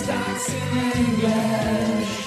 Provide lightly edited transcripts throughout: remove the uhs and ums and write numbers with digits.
Stocks in English.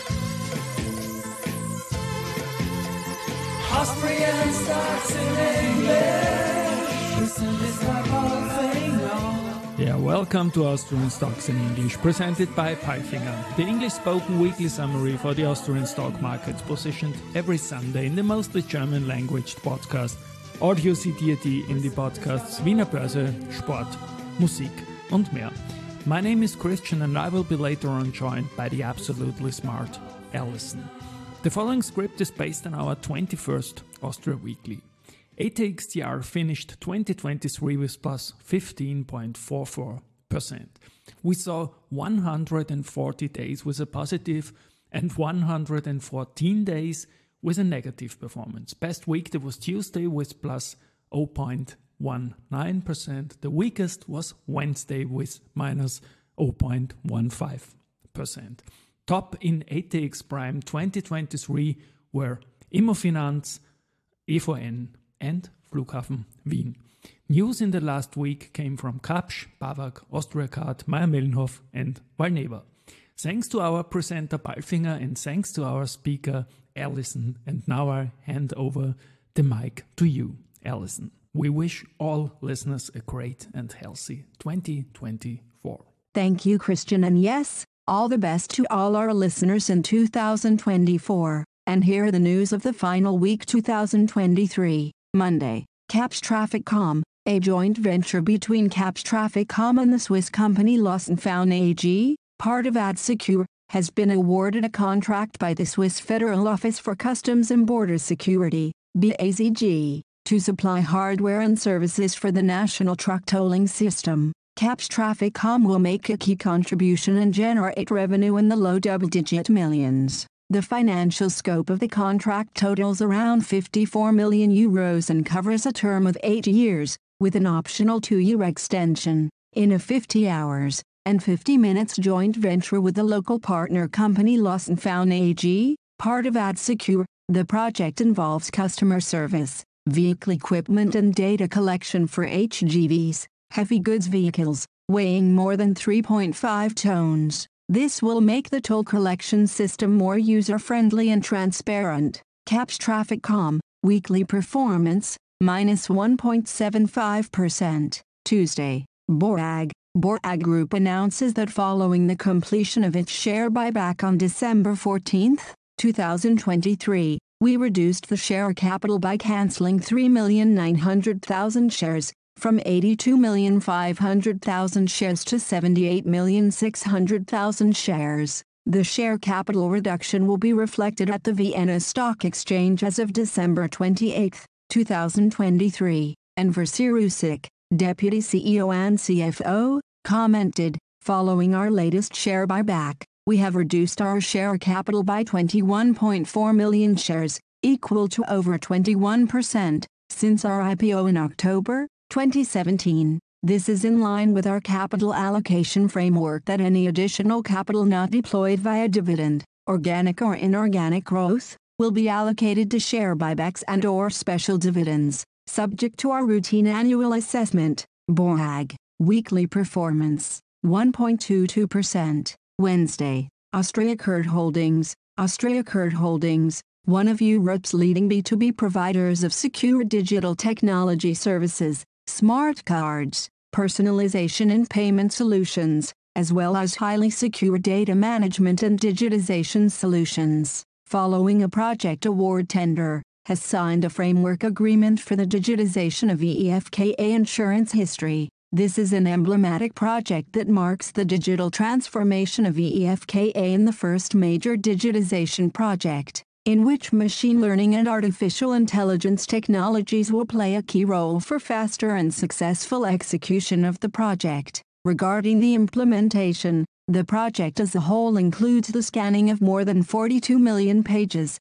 Austrian stocks in English. Listen, it's like Palfinger. Yeah, welcome to Austrian Stocks in English, presented by Palfinger, the English-spoken weekly summary for the Austrian stock markets, positioned every Sunday in the mostly German-language podcast, audio citiert in die Podcasts Wiener Börse, Sport, Musik und mehr. My name is Christian and I will be later on joined by the absolutely smart Alison. The following script is based on our 21st Austria Weekly. ATXTR finished 2023 with plus 15.44%. We saw 140 days with a positive and 114 days with a negative performance. Best week that was Tuesday with plus 0.19%. The weakest was Wednesday with minus 0.15%. Top in ATX Prime 2023 were Immofinanz, EVN and Flughafen Wien. News in the last week came from Kapsch, BAWAG, Austriacard, Mayr-Melnhof and Valneva. Thanks to our presenter Palfinger and thanks to our speaker Alison. And now I hand over the mic to you, Alison. We wish all listeners a great and healthy 2024. Thank you, Christian, and yes, all the best to all our listeners in 2024. And here are the news of the final week 2023, Monday. Kapsch Traffic.com, a joint venture between Kapsch Traffic.com and the Swiss company Loss & Found AG, part of AdSecure, has been awarded a contract by the Swiss Federal Office for Customs and Border Security, BAZG, to supply hardware and services for the national truck tolling system. Kapsch Traffic.com will make a key contribution and generate revenue in the low double-digit millions. The financial scope of the contract totals around 54 million euros and covers a term of 8 years, with an optional 2-year extension, in a 50 hours and 50 minutes joint venture with the local partner company Loss & Found AG, part of AdSecure. The project involves customer service, vehicle equipment and data collection for HGVs, heavy goods vehicles, weighing more than 3.5 tons. This will make the toll collection system more user-friendly and transparent. Kapsch Traffic.com, weekly performance, minus 1.75%. Tuesday, BORAG Group announces that following the completion of its share buyback on December 14, 2023, we reduced the share capital by cancelling 3,900,000 shares, from 82,500,000 shares to 78,600,000 shares. The share capital reduction will be reflected at the Vienna Stock Exchange as of December 28, 2023. Enver Sirusic, Deputy CEO and CFO, commented, "Following our latest share buyback, we have reduced our share capital by 21.4 million shares, equal to over 21%, since our IPO in October 2017. This is in line with our capital allocation framework that any additional capital not deployed via dividend, organic or inorganic growth, will be allocated to share buybacks and/or special dividends, subject to our routine annual assessment." BORAG, weekly performance, 1.22%. Wednesday, Austriacard Holdings, one of Europe's leading B2B providers of secure digital technology services, smart cards, personalization and payment solutions, as well as highly secure data management and digitization solutions, following a project award tender, has signed a framework agreement for the digitization of EFKA insurance history. This is an emblematic project that marks the digital transformation of EFKA in the first major digitization project, in which machine learning and artificial intelligence technologies will play a key role for faster and successful execution of the project. Regarding the implementation, the project as a whole includes the scanning of more than 42 million pages,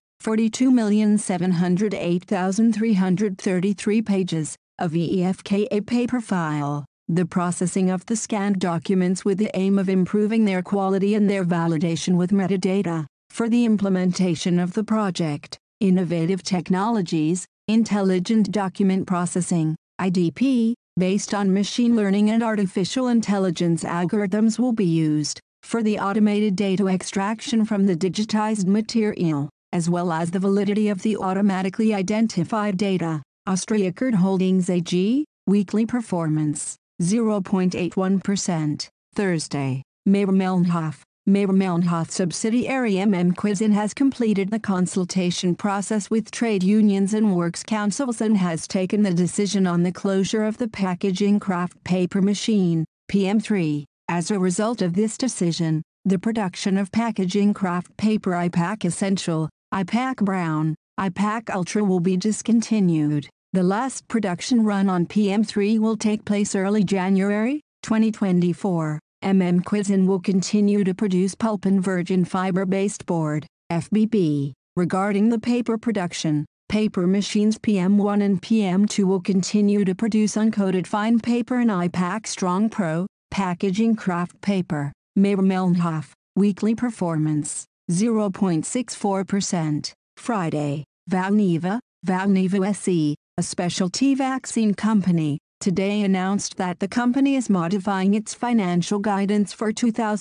42,708,333 pages, of EFKA paper file, the processing of the scanned documents with the aim of improving their quality and their validation with metadata. For the implementation of the project, innovative technologies, intelligent document processing, IDP, based on machine learning and artificial intelligence algorithms will be used. for the automated data extraction from the digitized material, as well as the validity of the automatically identified data. Austriacard Holdings AG, weekly performance, 0.81%. Thursday, Mayr-Melnhof. Mayr-Melnhof subsidiary Cuisin has completed the consultation process with trade unions and works councils and has taken the decision on the closure of the packaging kraft paper machine, PM3. As a result of this decision, the production of packaging kraft paper IPAC Essential, IPAC Brown, IPAC Ultra will be discontinued. The last production run on PM3 will take place early January 2024. Cuisin will continue to produce pulp and virgin fiber-based board, FBB. Regarding the paper production, paper machines PM1 and PM2 will continue to produce uncoated fine paper and IPAC Strong Pro, packaging kraft paper. Mayr-Melnhof, weekly performance, 0.64%. Friday, Valneva SE, a specialty vaccine company, today announced that the company is modifying its financial guidance for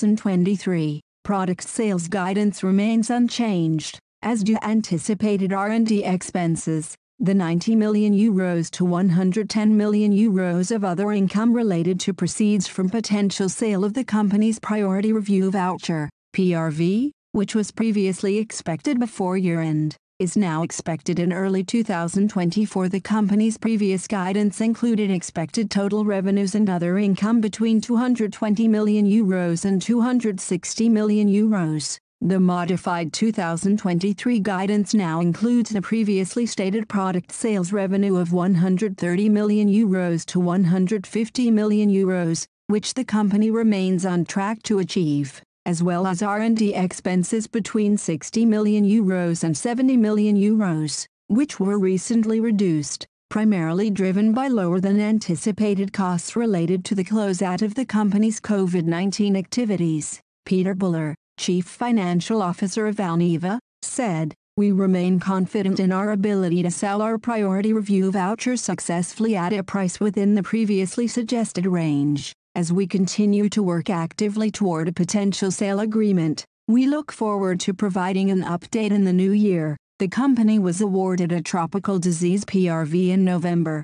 2023. Product sales guidance remains unchanged, as do anticipated R&D expenses, the 90 million euros to 110 million euros of other income related to proceeds from potential sale of the company's priority review voucher, PRV, which was previously expected before year-end, is now expected in early 2024. The company's previous guidance included expected total revenues and other income between 220 million euros and 260 million euros. The modified 2023 guidance now includes the previously stated product sales revenue of 130 million euros to 150 million euros, which the company remains on track to achieve, as well as R&D expenses between 60 million euros and 70 million euros, which were recently reduced, primarily driven by lower than anticipated costs related to the closeout of the company's COVID-19 activities. Peter Buller, Chief Financial Officer of Valneva, said, "We remain confident in our ability to sell our priority review voucher successfully at a price within the previously suggested range. As we continue to work actively toward a potential sale agreement, we look forward to providing an update in the new year." The company was awarded a tropical disease PRV in November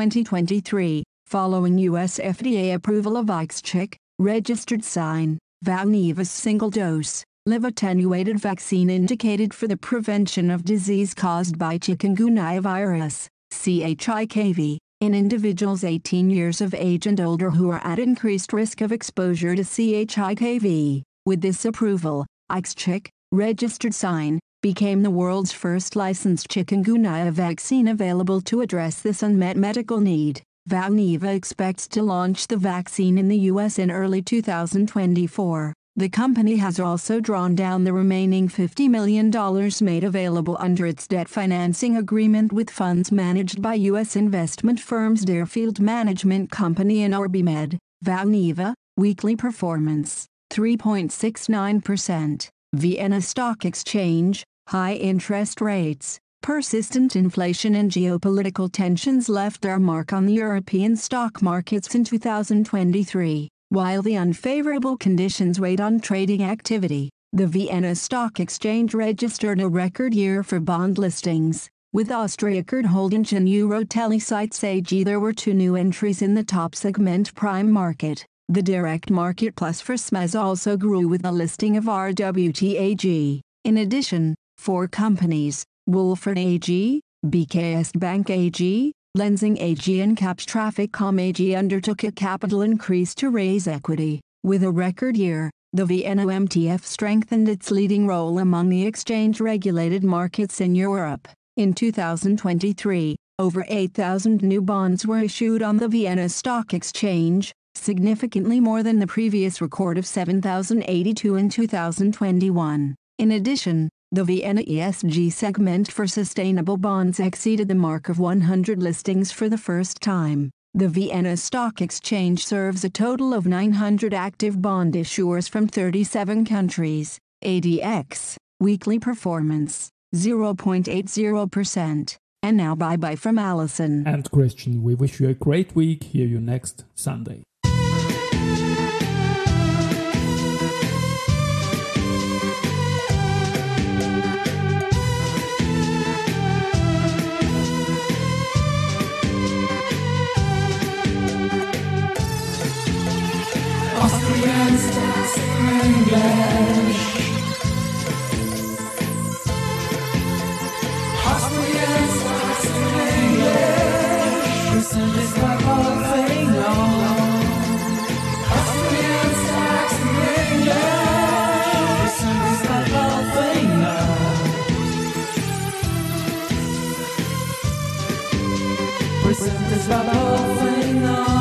2023, following US FDA approval of IXCHIQ, registered sign, Valneva's single-dose, live-attenuated vaccine indicated for the prevention of disease caused by chikungunya virus, CHIKV, in individuals 18 years of age and older who are at increased risk of exposure to CHIKV. With this approval, IXCHIQ, registered sign, became the world's first licensed chikungunya vaccine available to address this unmet medical need. Valneva expects to launch the vaccine in the U.S. in early 2024. The company has also drawn down the remaining $50 million made available under its debt financing agreement with funds managed by U.S. investment firms Deerfield Management Company and OrbiMed. Valneva, weekly performance, 3.69%. Vienna Stock Exchange, high interest rates, persistent inflation and geopolitical tensions left their mark on the European stock markets in 2023. While the unfavorable conditions weighed on trading activity, the Vienna Stock Exchange registered a record year for bond listings. With Austriacard Holdings and Eurotelesites AG, there were 2 new entries in the top segment prime market. The direct market plus for SMEs also grew with the listing of RWT AG. In addition, 4 companies, Wolfert AG, BKS Bank AG, Lenzing AG and Capstraficom AG undertook a capital increase to raise equity. With a record year, the Vienna MTF strengthened its leading role among the exchange-regulated markets in Europe. In 2023, over 8,000 new bonds were issued on the Vienna Stock Exchange, significantly more than the previous record of 7,082 in 2021. In addition, the Vienna ESG segment for sustainable bonds exceeded the mark of 100 listings for the first time. The Vienna Stock Exchange serves a total of 900 active bond issuers from 37 countries. ADX, weekly performance, 0.80%. And now bye-bye from Alison and Christian. We wish you a great week. Hear you next Sunday. We send this rebel thing on.